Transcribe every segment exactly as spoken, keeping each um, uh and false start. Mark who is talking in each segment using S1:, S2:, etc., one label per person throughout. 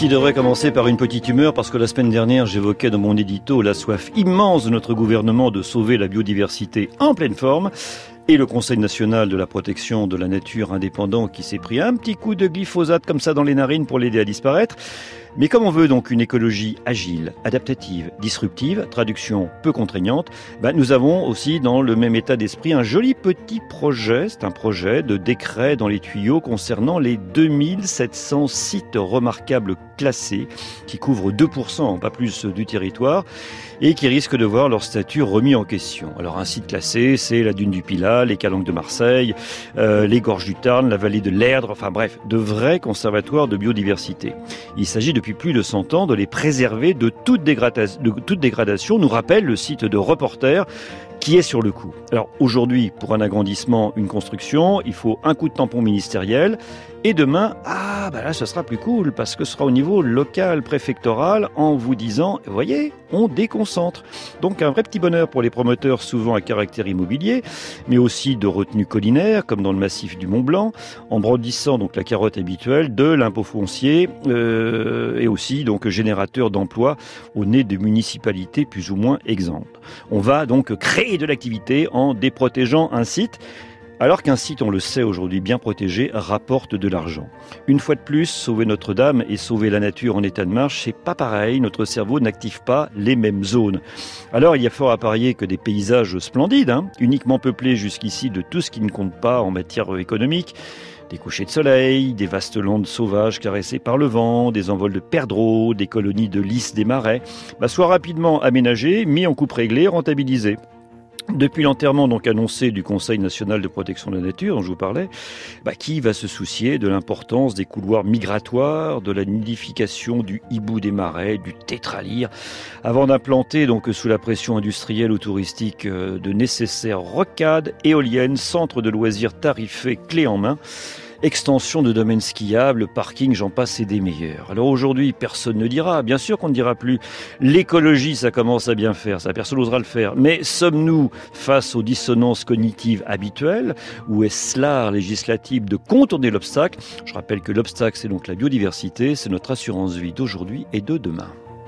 S1: qui devrait commencer par une petite humeur parce que la semaine dernière, j'évoquais dans mon édito la soif immense de notre gouvernement de sauver la biodiversité en pleine forme. Et le Conseil national de la protection de la nature indépendant qui s'est pris un petit coup de glyphosate comme ça dans les narines pour l'aider à disparaître. Mais comme on veut donc une écologie agile, adaptative, disruptive, traduction peu contraignante, ben nous avons aussi dans le même état d'esprit un joli petit projet, c'est un projet de décret dans les tuyaux concernant les deux mille sept cents sites remarquables classés qui couvrent deux pour cent, pas plus, du territoire et qui risquent de voir leur statut remis en question. Alors un site classé, c'est la dune du Pilat, les Calanques de Marseille, euh, les gorges du Tarn, la vallée de l'Erdre, enfin bref, de vrais conservatoires de biodiversité. Il s'agit depuis plus de cent ans de les préserver de toute dégradation, de toute dégradation, nous rappelle le site de Reporter qui est sur le coup. Alors aujourd'hui, pour un agrandissement, une construction, il faut un coup de tampon ministériel. Et demain, ah bah là, ce sera plus cool parce que ce sera au niveau local, préfectoral, en vous disant, vous voyez, on déconcentre. Donc un vrai petit bonheur pour les promoteurs souvent à caractère immobilier, mais aussi de retenue collinaire, comme dans le massif du Mont-Blanc, en brandissant donc la carotte habituelle de l'impôt foncier euh, et aussi donc générateur d'emplois au nez de municipalités plus ou moins exemptes. On va donc créer de l'activité en déprotégeant un site. Alors qu'un site, on le sait aujourd'hui, bien protégé, rapporte de l'argent. Une fois de plus, sauver Notre-Dame et sauver la nature en état de marche, c'est pas pareil. Notre cerveau n'active pas les mêmes zones. Alors, il y a fort à parier que des paysages splendides, hein, uniquement peuplés jusqu'ici de tout ce qui ne compte pas en matière économique, des couchers de soleil, des vastes landes sauvages caressées par le vent, des envols de perdreaux, des colonies de lys des marais, bah, soient rapidement aménagés, mis en coupe réglée, rentabilisés. Depuis l'enterrement donc annoncé du Conseil national de protection de la nature dont je vous parlais, bah, qui va se soucier de l'importance des couloirs migratoires, de la nidification du hibou des marais, du tétralyre, avant d'implanter donc sous la pression industrielle ou touristique de nécessaires rocades, éoliennes, centres de loisirs tarifés clés en main, extension de domaines skiables, parking, j'en passe et des meilleurs. Alors aujourd'hui, personne ne dira, bien sûr qu'on ne dira plus, l'écologie, ça commence à bien faire, ça, personne n'osera le faire. Mais sommes-nous face aux dissonances cognitives habituelles ou est-ce l'art législatif de contourner l'obstacle ? Je rappelle que l'obstacle, c'est donc la biodiversité, c'est notre assurance vie d'aujourd'hui et de demain.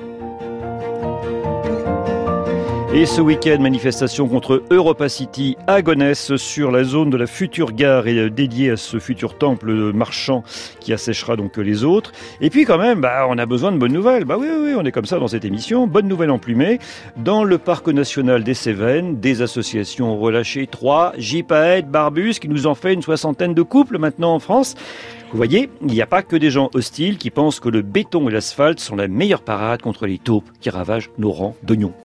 S1: Et ce week-end, manifestation contre Europa City à Gonesse sur la zone de la future gare et dédiée à ce futur temple marchand qui asséchera donc les autres. Et puis quand même, bah, on a besoin de bonnes nouvelles. Bah oui, oui, on est comme ça dans cette émission. Bonne nouvelle emplumée. Dans le parc national des Cévennes, des associations ont relâché trois gypaètes barbus qui nous en fait une soixantaine de couples maintenant en France. Vous voyez, il n'y a pas que des gens hostiles qui pensent que le béton et l'asphalte sont la meilleure parade contre les taupes qui ravagent nos rangs d'oignons.